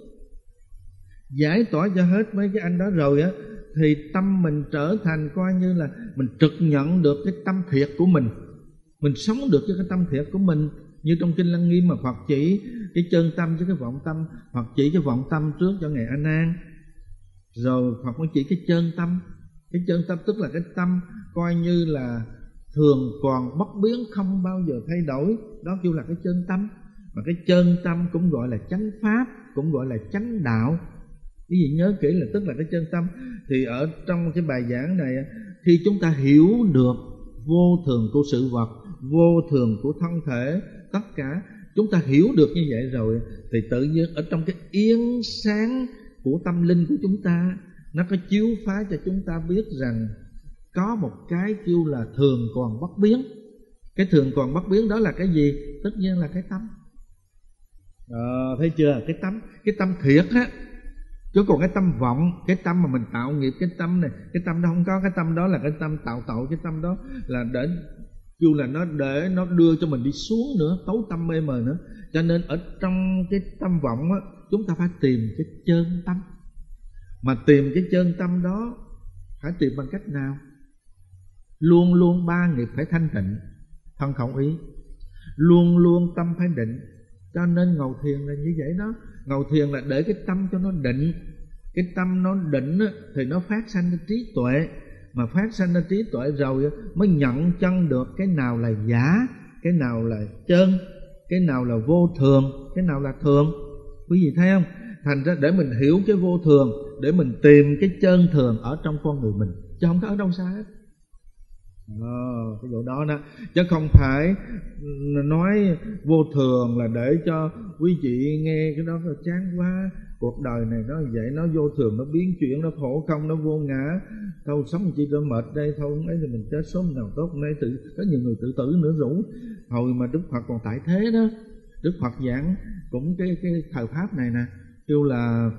Giải tỏa cho hết mấy cái anh đó rồi á, thì tâm mình trở thành coi như là mình trực nhận được cái tâm thiệt của mình sống được với cái tâm thiệt của mình. Như trong Kinh Lăng Nghiêm mà Phật chỉ cái chân tâm với cái vọng tâm, Phật chỉ cái vọng tâm trước cho Ngài A Nan, rồi Phật mới chỉ cái chân tâm. Cái chân tâm tức là cái tâm coi như là thường còn bất biến, không bao giờ thay đổi, đó kêu là cái chân tâm. Mà cái chân tâm cũng gọi là chánh pháp, cũng gọi là chánh đạo. Quý vị nhớ kỹ là tức là cái chân tâm. Thì ở trong cái bài giảng này, khi chúng ta hiểu được vô thường của sự vật, vô thường của thân thể, tất cả chúng ta hiểu được như vậy rồi, thì tự nhiên ở trong cái yên sáng của tâm linh của chúng ta, nó có chiếu phá cho chúng ta biết rằng có một cái kêu là thường còn bất biến. Cái thường còn bất biến đó là cái gì? Tất nhiên là cái tâm. Thấy chưa? Cái tâm thiệt á. Chứ còn cái tâm vọng, cái tâm mà mình tạo nghiệp, cái tâm này, cái tâm đó không có. Cái tâm đó là cái tâm tạo tội. Cái tâm đó là để kêu là nó để nó đưa cho mình đi xuống nữa, tối tâm mê mờ nữa. Cho nên ở trong cái tâm vọng á, chúng ta phải tìm cái chân tâm. Mà tìm cái chân tâm đó phải tìm bằng cách nào? Luôn luôn ba nghiệp phải thanh tịnh, thân khẩu ý. Luôn luôn tâm phải định. Cho nên ngồi thiền là như vậy đó. Ngồi thiền là để cái tâm cho nó định. Cái tâm nó định á, thì nó phát sanh ra trí tuệ. Mà phát sanh ra trí tuệ rồi mới nhận chân được cái nào là giả, cái nào là chân, cái nào là vô thường, cái nào là thường. Quý vị thấy không? Thành ra để mình hiểu cái vô thường, để mình tìm cái chân thường ở trong con người mình, chứ không có ở đâu xa hết. Cái chỗ đó đó. Chứ không phải nói vô thường là để cho quý vị nghe cái đó là chán quá. Cuộc đời này nó vậy, nó vô thường, nó biến chuyển, nó khổ không, nó vô ngã. Thôi sống chi cho mệt đây, thôi ấy thì mình chết sớm nào tốt. Hôm nay có nhiều người tự tử nữa rủ. Hồi mà Đức Phật còn tại thế đó, Đức Phật giảng cũng cái thời pháp này nè, kêu là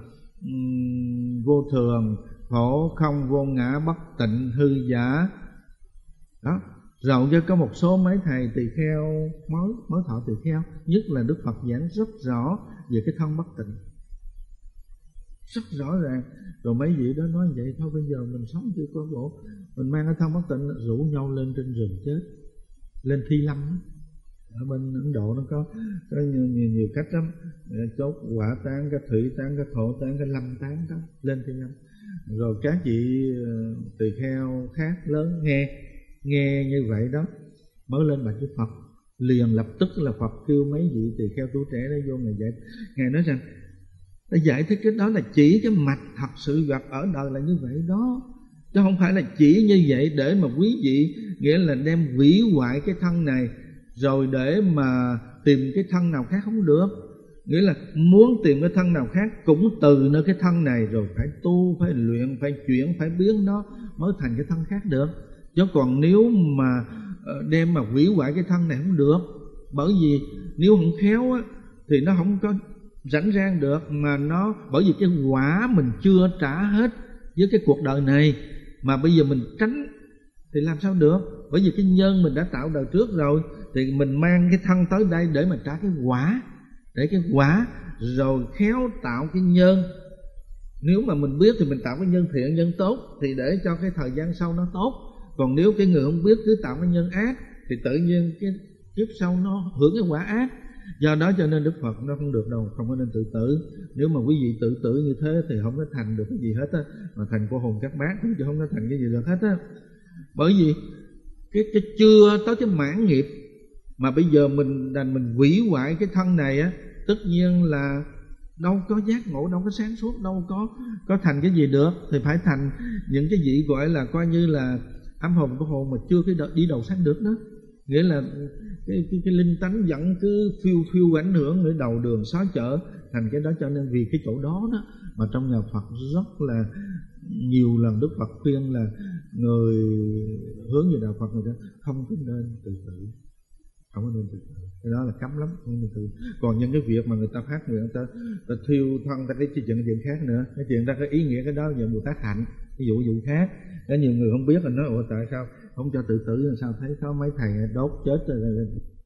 vô thường, khổ không, vô ngã, bất tịnh, hư giả. Đó, rồi cho có một số mấy thầy tỳ kheo mới thọ tỳ kheo, nhất là Đức Phật giảng rất rõ về cái thân bất tịnh, rất rõ ràng. Rồi mấy vị đó nói vậy, thôi bây giờ mình sống chưa có bộ, mình mang cái thân bất tịnh, rủ nhau lên trên rừng chết, lên Thi Lâm. Ở bên Ấn Độ nó có nhiều cách lắm, chốt hỏa tán, cái thủy tán, cái thổ tán, cái lâm tán đó, lên Thi Lâm. Rồi các vị tỳ kheo khác lớn nghe như vậy đó, mới lên bạch với Phật. Liền lập tức là Phật kêu mấy vị tỳ kheo tuổi trẻ đó vô Ngài dạy. Ngài nói rằng ta giải thích cái đó là chỉ cái mạch thật sự vật ở đời là như vậy đó, chứ không phải là chỉ như vậy để mà quý vị nghĩa là đem hủy hoại cái thân này rồi để mà tìm cái thân nào khác không được. Nghĩa là muốn tìm cái thân nào khác cũng từ nơi cái thân này, rồi phải tu, phải luyện, phải chuyển, phải biến nó mới thành cái thân khác được. Chứ còn nếu mà đem mà hủy hoại cái thân này không được. Bởi vì nếu không khéo á, thì nó không có rảnh rang được, mà nó bởi vì cái quả mình chưa trả hết với cái cuộc đời này, mà bây giờ mình tránh thì làm sao được? Bởi vì cái nhân mình đã tạo đời trước rồi, thì mình mang cái thân tới đây để mà trả cái quả, để cái quả rồi khéo tạo cái nhân. Nếu mà mình biết thì mình tạo cái nhân thiện, nhân tốt, thì để cho cái thời gian sau nó tốt. Còn nếu cái người không biết cứ tạo cái nhân ác thì tự nhiên cái kiếp sau nó hưởng cái quả ác. Do đó cho nên Đức Phật nó không được đâu, không có nên tự tử. Nếu mà quý vị tự tử như thế thì không có thành được cái gì hết á, mà thành cô hồn các bát chứ không có thành cái gì được hết á. Bởi vì cái chưa tới cái mãn nghiệp, mà bây giờ mình đành mình hủy hoại cái thân này á, tất nhiên là đâu có giác ngộ, đâu có sáng suốt, đâu có thành cái gì được. Thì phải thành những cái gì gọi là coi như là âm hồn của hồn mà chưa đi đầu sáng được đó. Nghĩa là cái linh tánh vẫn cứ phiêu ảnh hưởng ở đầu đường xó chợ thành cái đó. Cho nên vì cái chỗ đó đó mà trong nhà Phật rất là nhiều lần Đức Phật khuyên là người hướng về đạo Phật người ta không có nên tự tử, không có nên tự tử. Cái đó là cấm lắm, không nên tự. Còn những cái việc mà người ta phát nguyện, ta thiêu thân, ta cái chuyện khác nữa, cái chuyện ta có ý nghĩa cái đó là Bồ Tát hạnh, ví dụ khác. Có nhiều người không biết, là nói ủa tại sao không cho tự tử, làm sao thấy có mấy thầy đốt chết rồi.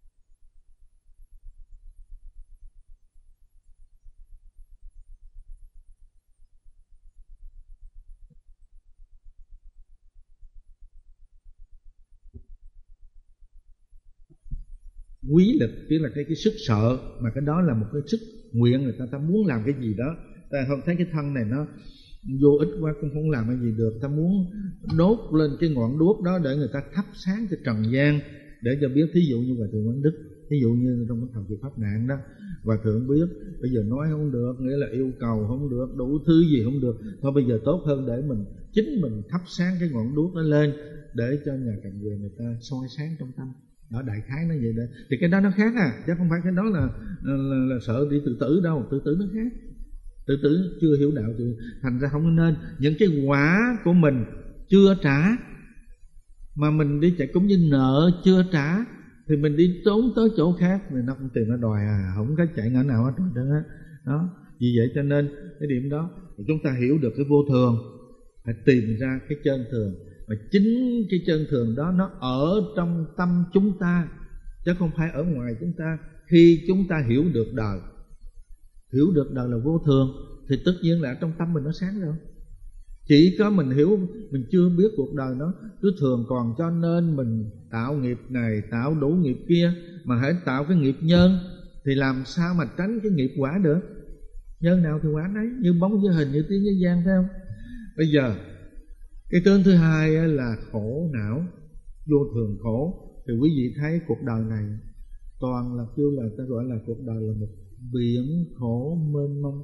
Quý lực tức là cái sức sợ, mà cái đó là một cái sức nguyện, người ta muốn làm cái gì đó. Ta không thấy cái thân này nó vô ích quá cũng không làm cái gì được, ta muốn đốt lên cái ngọn đuốc đó để người ta thắp sáng cho trần gian, để cho biết. Thí dụ như Hòa Thượng Quán Đức, thí dụ như trong cái thời kỳ pháp nạn đó, Hòa Thượng biết bây giờ nói không được, nghĩa là yêu cầu không được, đủ thứ gì không được, thôi bây giờ tốt hơn để mình chính mình thắp sáng cái ngọn đuốc đó lên, để cho nhà cạnh quyền người ta soi sáng trong tâm. Đó, đại khái nó vậy đó. Thì cái đó nó khác chứ không phải cái đó là sợ đi tự tử đâu. Tự tử nó khác. Tự tử chưa hiểu đạo thì thành ra không nên. Những cái quả của mình chưa trả, mà mình đi chạy cũng như nợ chưa trả, thì mình đi trốn tới chỗ khác thì nó không tìm nó đòi không có chạy ngõ nào hết trơn á. Đó, vì vậy cho nên cái điểm đó chúng ta hiểu được cái vô thường, phải tìm ra cái chân thường. Mà chính cái chân thường đó nó ở trong tâm chúng ta, chứ không phải ở ngoài chúng ta. Khi chúng ta hiểu được đời, hiểu được đời là vô thường, thì tất nhiên là trong tâm mình nó sáng rồi. Chỉ có mình hiểu, mình chưa biết cuộc đời nó cứ thường còn, cho nên mình tạo nghiệp này, tạo đủ nghiệp kia. Mà hãy tạo cái nghiệp nhân thì làm sao mà tránh cái nghiệp quả được. Nhân nào thì quả nấy, như bóng với hình, như tiếng với gian, thấy không? Bây giờ cái tướng thứ hai là khổ não, vô thường khổ. Thì quý vị thấy cuộc đời này toàn là kêu là ta gọi là cuộc đời là một biển khổ mênh mông.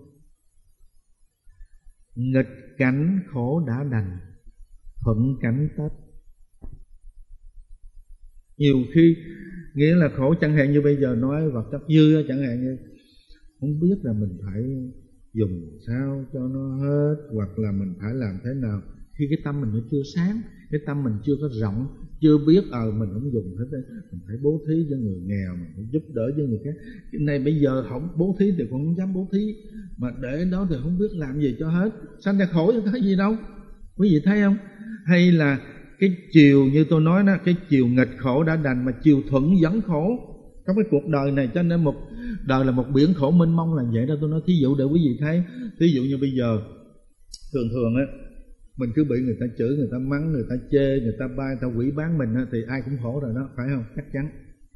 Nghịch cảnh khổ đã đành, thuận cảnh tết. Nhiều khi nghĩa là khổ, chẳng hạn như bây giờ nói vật chất dư, chẳng hạn như không biết là mình phải dùng sao cho nó hết, hoặc là mình phải làm thế nào. Khi cái tâm mình nó chưa sáng, cái tâm mình chưa có rộng, chưa biết mình không dùng hết đấy. Mình phải bố thí cho người nghèo, mình phải giúp đỡ cho người khác. Cái này bây giờ không bố thí thì cũng không dám bố thí, mà để đó thì không biết làm gì cho hết, sanh ra khổ chứ có gì đâu. Quý vị thấy không? Hay là cái chiều như tôi nói đó, cái chiều nghịch khổ đã đành, mà chiều thuận vẫn khổ trong cái cuộc đời này. Cho nên một đời là một biển khổ mênh mông là vậy đó. Tôi nói thí dụ để quý vị thấy. Thí dụ như bây giờ thường á, mình cứ bị người ta chửi, người ta mắng, người ta chê, người ta bay, người ta quỷ bán mình thì ai cũng khổ rồi đó, phải không? Chắc chắn.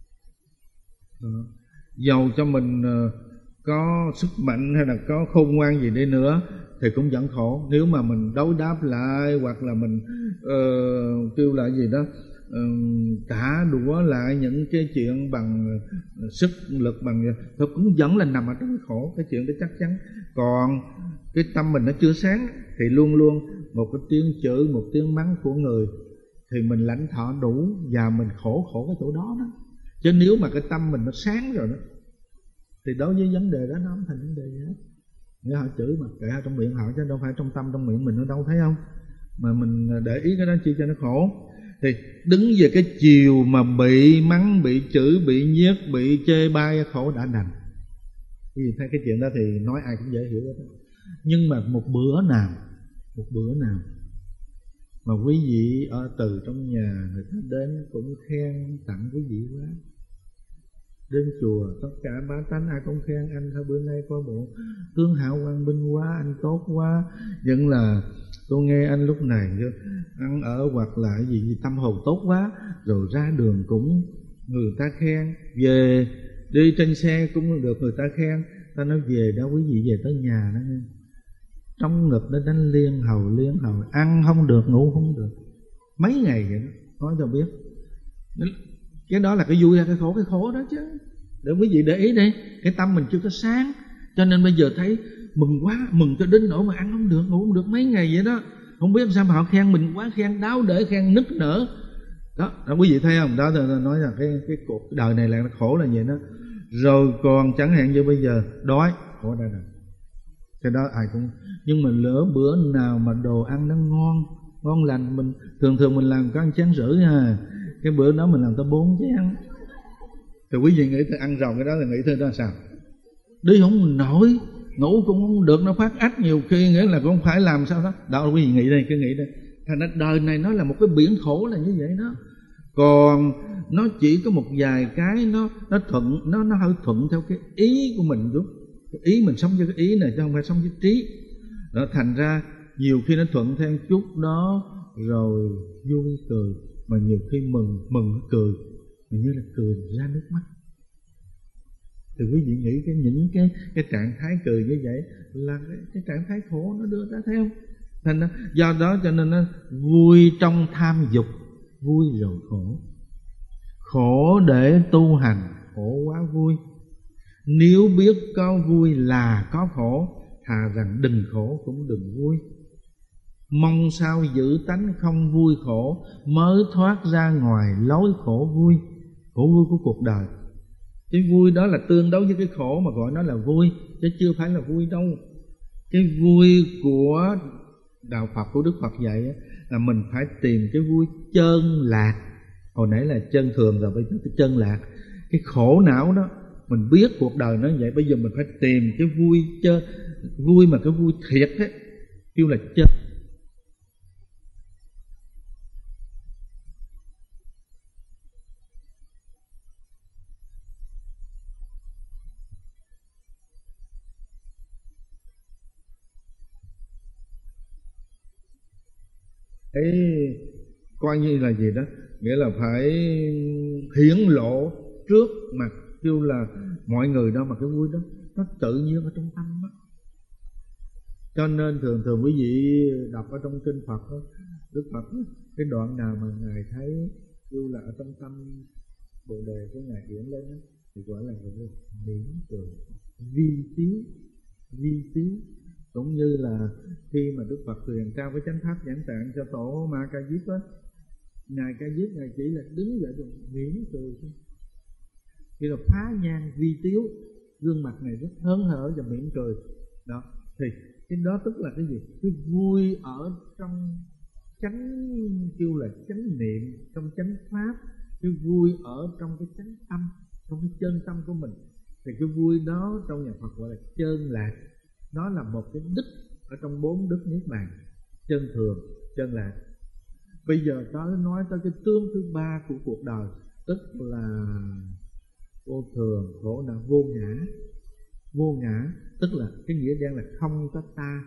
Dầu cho mình có sức mạnh hay là có khôn ngoan gì đi nữa thì cũng vẫn khổ. Nếu mà mình đối đáp lại, hoặc là mình kêu là gì đó, trả đũa lại những cái chuyện bằng sức lực, bằng thôi cũng vẫn là nằm ở trong cái khổ. Cái chuyện đó chắc chắn. Còn cái tâm mình nó chưa sáng thì luôn luôn một cái tiếng chửi, một tiếng mắng của người thì mình lãnh thọ đủ, và mình khổ cái chỗ đó đó. Chứ nếu mà cái tâm mình nó sáng rồi đó thì đối với vấn đề đó nó không thành vấn đề gì hết. Nếu họ chửi mà kệ trong miệng họ, chứ đâu phải trong tâm trong miệng mình nó đâu, thấy không? Mà mình để ý cái đó chi cho nó khổ. Thì đứng về cái chiều mà bị mắng, bị chửi, bị nhiếc, bị chê bai, khổ đã đành. Quý vị thấy cái chuyện đó thì nói ai cũng dễ hiểu hết. Nhưng mà một bữa nào mà quý vị ở từ trong nhà người ta đến cũng khen tặng quý vị quá. Đến chùa tất cả bá tánh ai cũng khen anh thôi, bữa nay có bộ tướng hảo quang minh quá, anh tốt quá. Vẫn là tôi nghe anh lúc này ăn ở hoặc là cái gì tâm hồn tốt quá. Rồi ra đường cũng người ta khen, về đi trên xe cũng được người ta khen. Ta nói về đó quý vị về tới nhà đó nghe, trong ngực nó đánh liên hầu, ăn không được, ngủ không được mấy ngày vậy đó. Nói cho biết cái đó là cái vui hay cái khổ đó chứ. Để quý vị để ý đi, cái tâm mình chưa có sáng, cho nên bây giờ thấy mừng quá, mừng cho đến nỗi mà ăn không được, ngủ không được mấy ngày vậy đó. Không biết sao mà họ khen mình quá, khen đáo để, khen nức nở đó, quý vị thấy không? Đó nói là cái cuộc đời này là khổ là vậy đó. Rồi còn chẳng hạn như bây giờ đói, khổ đây nè, cái đó ai cũng. Nhưng mà lỡ bữa nào mà đồ ăn nó ngon lành, mình thường mình làm có ăn chén rưỡi ha, cái bữa đó mình làm tới 4 chén. Thì quý vị nghĩ tôi ăn rồng cái đó là nghĩ thôi đó sao? Đi không nổi, ngủ cũng không được, nó phát ách nhiều khi, nghĩa là cũng không phải làm sao đó. Đó quý vị nghĩ đây, cứ nghĩ đây. Thành ra đời này nó là một cái biển khổ là như vậy đó. Còn nó chỉ có một vài cái nó thuận, nó hơi thuận theo cái ý của mình chút. Cái ý mình sống với cái ý này chứ không phải sống với trí. Đó, thành ra nhiều khi nó thuận theo chút đó rồi vui cười, mà nhiều khi mừng cười, mà như là cười ra nước mắt. Thì quý vị nghĩ những cái trạng thái cười như vậy là cái trạng thái khổ nó đưa ta theo. Thành ra do đó cho nên nó vui trong tham dục, vui rồi khổ. Khổ để tu hành, khổ quá vui. Nếu biết có vui là có khổ, thà rằng đừng khổ cũng đừng vui. Mong sao giữ tánh không vui khổ, mới thoát ra ngoài lối khổ vui. Khổ vui của cuộc đời, cái vui đó là tương đối với cái khổ mà gọi nó là vui, chứ chưa phải là vui đâu. Cái vui của đạo Phật, của Đức Phật dạy là mình phải tìm cái vui chân lạc. Hồi nãy là chân thường rồi, bây giờ cái chân lạc. Cái khổ não đó, mình biết cuộc đời nó vậy, bây giờ mình phải tìm cái vui mà cái vui thiệt ấy, kêu là chân. Ấy coi như là gì đó, nghĩa là phải hiển lộ trước mặt, kêu là mọi người đó, mà cái vui đó nó tự nhiên ở trong tâm đó. Cho nên thường quý vị đọc ở trong kinh Phật đó, Đức Phật đó, cái đoạn nào mà ngài thấy kêu là ở trong tâm bồ đề của ngài hiển lên đó, thì gọi là mỉm cười, vi tiếu. Cũng như là khi mà Đức Phật truyền trao cái chánh pháp nhãn tạng cho tổ Ma Ca Diếp á, ngài Ca Diếp ngài chỉ là đứng dậy rồi mỉm cười thôi, khi là phá nhan vi tiếu, gương mặt này rất hớn hở và mỉm cười đó. Thì cái đó tức là cái gì? Cái vui ở trong chánh, kêu là chánh niệm, trong chánh pháp. Cái vui ở trong cái chánh tâm, trong cái chân tâm của mình. Thì cái vui đó trong nhà Phật gọi là chân lạc. Nó là một cái đức ở trong 4 đức niết bàn: chân thường, chân lạc. Bây giờ tôi nói tới cái tướng thứ 3 của cuộc đời, tức là vô thường, khổ não, vô ngã. Vô ngã tức là cái nghĩa đen là không có ta.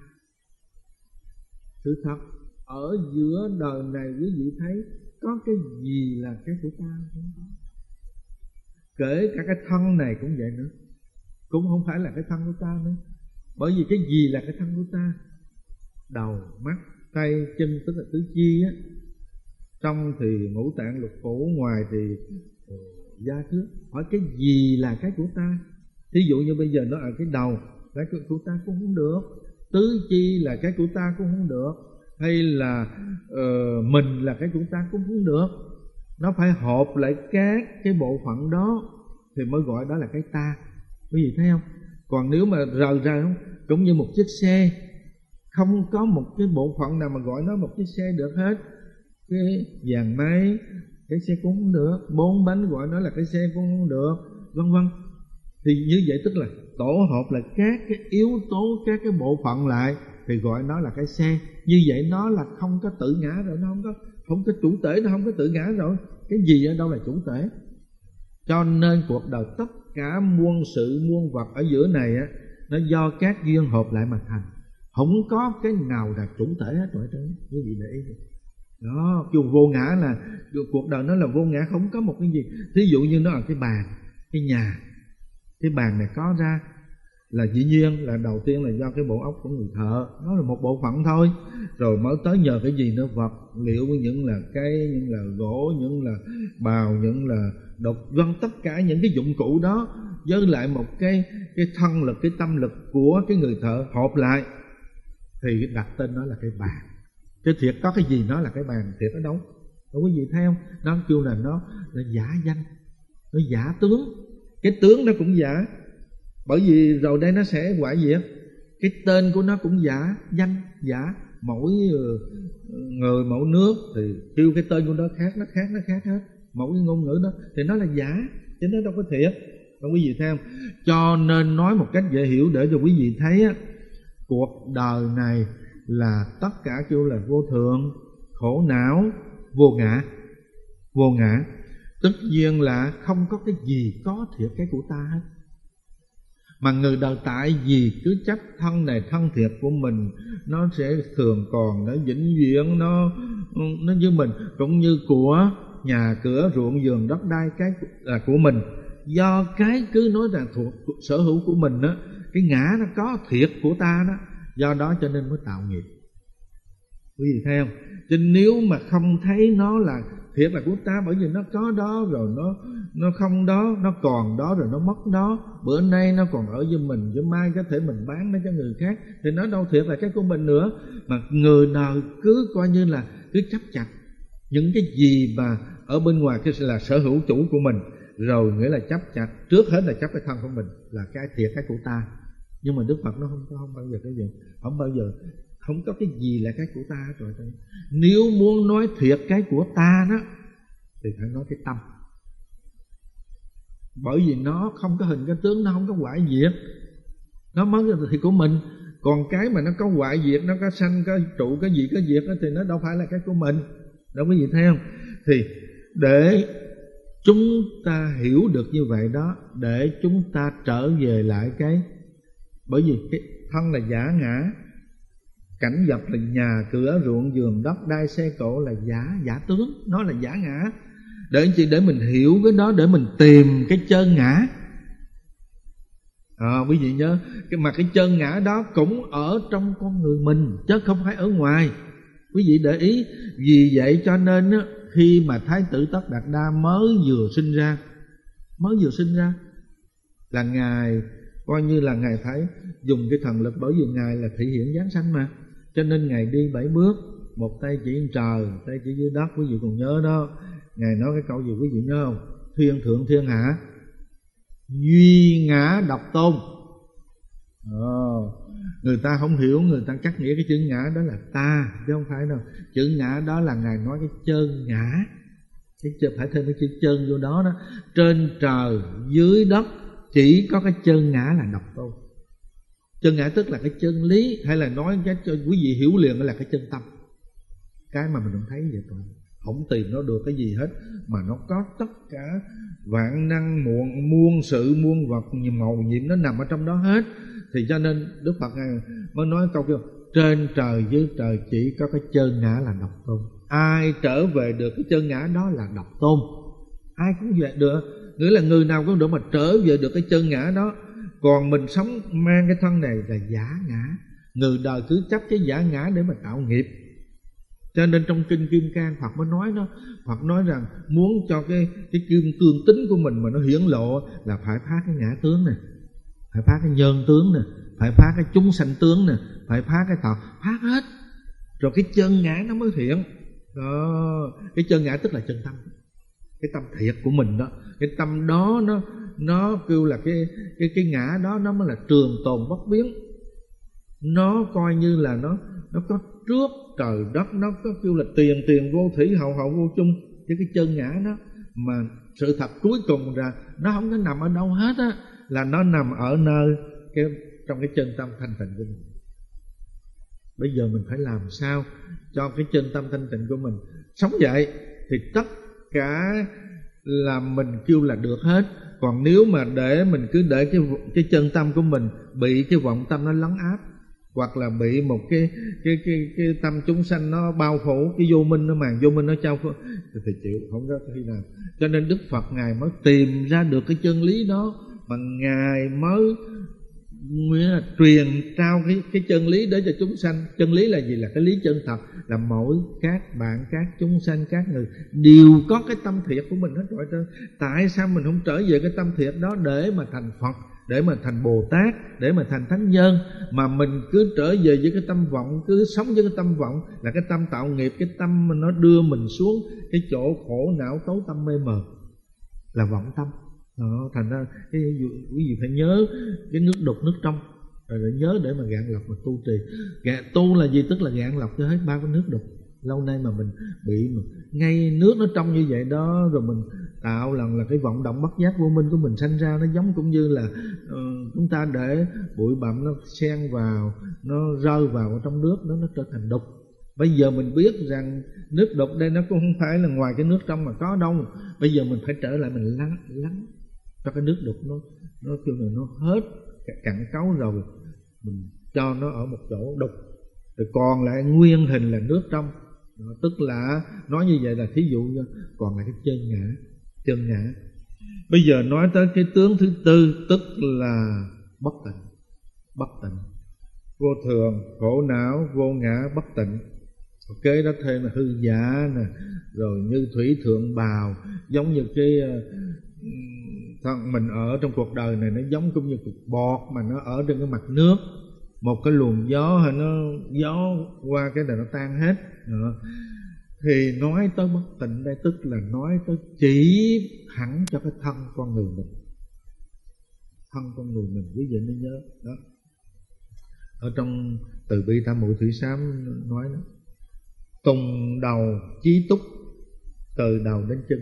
Sự thật ở giữa đời này quý vị thấy có cái gì là cái của ta không có. Kể cả cái thân này cũng vậy nữa, cũng không phải là cái thân của ta nữa. Bởi vì cái gì là cái thân của ta? Đầu, mắt, tay, chân, tức là tứ chi á. Trong thì ngũ tạng lục phủ, ngoài thì da thước. Hỏi cái gì là cái của ta? Thí dụ như bây giờ nó ở cái đầu, cái của ta cũng không được. Tứ chi là cái của ta cũng không được. Hay là mình là cái của ta cũng không được. Nó phải hợp lại các cái bộ phận đó thì mới gọi đó là cái ta. Quý vị thấy không? Còn nếu mà rời ra không, cũng như một chiếc xe, không có một cái bộ phận nào mà gọi nó một chiếc xe được hết. Cái dàn máy, cái xe cũng không được. 4 bánh gọi nó là cái xe cũng không được, vân vân. Thì như vậy tức là tổ hợp là các cái yếu tố, các cái bộ phận lại, thì gọi nó là cái xe. Như vậy nó là không có tự ngã rồi, nó không có chủ thể, nó không có tự ngã rồi. Cái gì ở đâu là chủ thể? Cho nên cuộc đời tất cả muôn sự muôn vật ở giữa này á, nó do các duyên hợp lại mà thành, không có cái nào là chủ thể hết rồi trơn. Quý vị để ý đó, kêu vô ngã là cuộc đời nó là vô ngã, không có một cái gì. Thí dụ như nó là cái bàn, cái nhà, cái bàn này có ra là dĩ nhiên là đầu tiên là do cái bộ óc của người thợ, nó là một bộ phận thôi. Rồi mới tới nhờ cái gì nữa, vật liệu, những là cây, những là gỗ, những là bào, những là độc vân, tất cả những cái dụng cụ đó với lại một cái thân lực, cái tâm lực của cái người thợ hợp lại thì đặt tên nó là cái bàn. Chứ thiệt có cái gì nó là cái bàn thiệt ở đâu? Đâu quý vị thấy không? Nó kêu là nó là giả danh, nó giả tướng. Cái tướng nó cũng giả, bởi vì rồi đây nó sẽ hoại diệt. Cái tên của nó cũng giả, danh giả. Mỗi người mỗi nước thì kêu cái tên của nó khác, nó khác hết. Mỗi cái ngôn ngữ đó thì nó là giả, chứ nó đâu có thiệt. Đâu quý vị thấy không? Cho nên nói một cách dễ hiểu để cho quý vị thấy á, cuộc đời này là tất cả kêu là vô thường, khổ não, vô ngã. Vô ngã tất nhiên là không có cái gì có thiệt cái của ta hết. Mà người đời tại vì cứ chấp thân này thân thiệt của mình, nó sẽ thường còn, nó vĩnh viễn, nó với mình. Cũng như của nhà cửa ruộng vườn đất đai, cái là của mình. Do cái cứ nói rằng thuộc sở hữu của mình đó, cái ngã nó có thiệt của ta đó, do đó cho nên mới tạo nghiệp. Quý vị thấy không? Chứ nếu mà không thấy nó là thiệt là của ta, bởi vì nó có đó rồi nó không đó, nó còn đó rồi nó mất đó. Bữa nay nó còn ở với mình, chứ mai có thể mình bán nó cho người khác, thì nó đâu thiệt là cái của mình nữa. Mà người nào cứ coi như là cứ chấp chặt những cái gì mà ở bên ngoài cái là sở hữu chủ của mình, rồi nghĩa là chấp chặt, trước hết là chấp cái thân của mình là cái thiệt cái của ta. Nhưng mà Đức Phật nó không bao giờ cái gì, không bao giờ, không có cái gì là cái của ta rồi. Nếu muốn nói thiệt cái của ta đó thì phải nói cái tâm, bởi vì nó không có hình cái tướng, nó không có hoại diệt, nó mới thì của mình. Còn cái mà nó có hoại diệt, nó có sanh, có trụ, có gì có diệt đó, thì nó đâu phải là cái của mình. Đâu quý vị thấy không? Thì để chúng ta hiểu được như vậy đó, để chúng ta trở về lại cái, bởi vì cái thân là giả ngã, cảnh vật là nhà cửa ruộng vườn đất đai xe cộ là giả tướng, nó là giả ngã. Để mình hiểu cái đó, để mình tìm cái chân ngã. Quý vị nhớ, mà cái chân ngã đó cũng ở trong con người mình, chứ không phải ở ngoài. Quý vị để ý. Vì vậy cho nên khi mà Thái tử Tất Đạt Đa mới vừa sinh ra là Ngài coi như là Ngài phải dùng cái thần lực, bởi vì Ngài là thị hiện giáng sanh mà. Cho nên Ngài đi 7 bước, một tay chỉ trời, tay chỉ dưới đất. Quý vị còn nhớ đó, Ngài nói cái câu gì quý vị nhớ không? Thiên thượng thiên hạ, duy ngã độc tôn. Người ta không hiểu, người ta cắt nghĩa cái chữ ngã đó là ta, chứ không phải đâu. Chữ ngã đó là Ngài nói cái chân ngã, cái phải thêm cái chữ chân vô đó đó. Trên trời dưới đất chỉ có cái chân ngã là độc tôn. Chân ngã tức là cái chân lý, hay là nói cái cho quý vị hiểu liền là cái chân tâm. Cái mà mình không thấy vậy thôi, không tìm nó được cái gì hết, mà nó có tất cả vạn năng muôn sự muôn vật màu nhiệm, nó nằm ở trong đó hết. Thì cho nên Đức Phật Ngài mới nói câu kêu trên trời dưới trời chỉ có cái chân ngã là độc tôn. Ai trở về được cái chân ngã đó là độc tôn, ai cũng về được. Nghĩa là người nào cũng được mà trở về được cái chân ngã đó. Còn mình sống mang cái thân này là giả ngã. Người đời cứ chấp cái giả ngã để mà tạo nghiệp. Cho nên trong kinh Kim Cang Phật mới nói đó, Phật nói rằng muốn cho cái kim cương tính của mình mà nó hiển lộ là phải phá cái ngã tướng này, phải phá cái nhân tướng nè, phải phá cái chúng sanh tướng nè, phải phá cái thọ, phá hết. Rồi cái chân ngã nó mới thiện. Đó, cái chân ngã tức là chân tâm, cái tâm thiệt của mình đó. Cái tâm đó nó kêu là cái ngã đó nó mới là trường tồn bất biến. Nó coi như là nó có trước trời đất, nó có kêu là tiền vô thủy hậu vô chung. Chứ cái chân ngã đó mà sự thật cuối cùng ra nó không có nằm ở đâu hết á, là nó nằm ở nơi trong cái chân tâm thanh tịnh của mình. Bây giờ mình phải làm sao cho cái chân tâm thanh tịnh của mình sống dậy, thì tất cả là mình kêu là được hết. Còn nếu mà để mình cứ để cái chân tâm của mình bị cái vọng tâm nó lấn áp, hoặc là bị một cái tâm chúng sanh nó bao phủ, cái vô minh nó màn vô minh nó trao phủ, thì chịu không có khi nào. Cho nên Đức Phật Ngài mới tìm ra được cái chân lý đó, mà Ngài mới truyền trao cái chân lý để cho chúng sanh. Chân lý là gì? Là cái lý chân thật, là mỗi các bạn, các chúng sanh, các người đều có cái tâm thiệt của mình hết rồi. Tại sao mình không trở về cái tâm thiệt đó để mà thành Phật, để mà thành Bồ Tát, để mà thành Thánh Nhân, mà mình cứ trở về với cái tâm vọng, cứ sống với cái tâm vọng, là cái tâm tạo nghiệp, cái tâm nó đưa mình xuống cái chỗ khổ não tối tăm mê mờ, là vọng tâm. Đó, thành ra quý vị phải nhớ cái nước đục nước trong, rồi nhớ để mà gạn lọc mà tu trì. Tu là gì? Tức là gạn lọc cho hết ba cái nước đục. Lâu nay mà mình bị ngay nước nó trong như vậy đó, rồi mình tạo lần là cái vọng động bất giác vô minh của mình sanh ra. Nó giống cũng như là chúng ta để bụi bặm nó xen vào, nó rơi vào trong nước đó, nó trở thành đục. Bây giờ mình biết rằng nước đục đây nó cũng không phải là ngoài cái nước trong mà có đâu. Bây giờ mình phải trở lại, mình lắng cho cái nước đục nó kêu là nó hết cặn cấu rồi, mình cho nó ở một chỗ đục, rồi còn lại nguyên hình là nước trong. Tức là nói như vậy là thí dụ như còn lại cái chân ngã. Bây giờ nói tới cái tướng thứ tư, tức là bất tịnh, vô thường, khổ não, vô ngã, bất tịnh. Kế đó thêm là hư giả nè, rồi như thủy thượng bào, giống như cái mình ở trong cuộc đời này, nó giống cũng như cục bọt mà nó ở trên cái mặt nước. Một cái luồng gió hay nó gió qua cái này nó tan hết. Thì nói tới bất tịnh đây tức là nói tới chỉ hẳn cho cái thân con người mình. Thân con người mình, quý vị nên nhớ đó. Ở trong Từ Bi Tam Muội Thủy Sám nói đó: tùng đầu chí túc, từ đầu đến chân,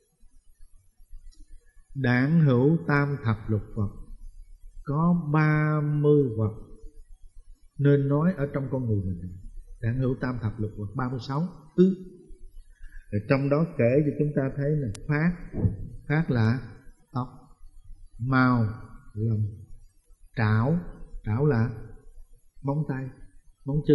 đản hữu tam thập lục vật, có 30 vật nên nói ở trong con người mình. Đản hữu tam thập lục vật 36 thứ. Rồi trong đó kể cho chúng ta thấy là phát là tóc, màu là trảo là móng tay, móng chân,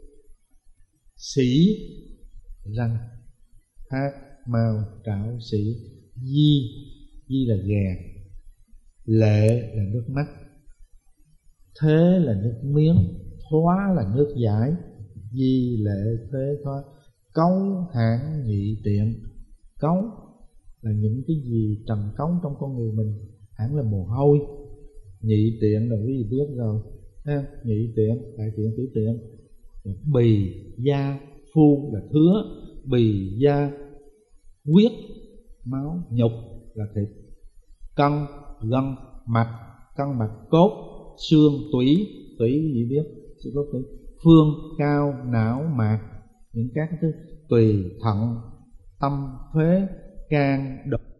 sĩ răng, phát, màu, trảo, sĩ, di là ghè, lệ là nước mắt, thế là nước miếng, thoá là nước giải, di lệ thế thoá, cấu hãn nhị tiện. Cấu là những cái gì trần cấu trong con người mình, hẳn là mồ hôi. Nhị tiện là quý vị biết rồi, nhị tiện, đại tiện, tiểu tiện. Bì, da, phu là thứa, bì, da, huyết, máu, nhục là thịt, cân, gân, mạch, cân mạch, cốt, xương, tủy gì biết, sẽ có tủy, phương, cao, não, mạc, những các thứ tùy, thận, tâm, phế, can, độc.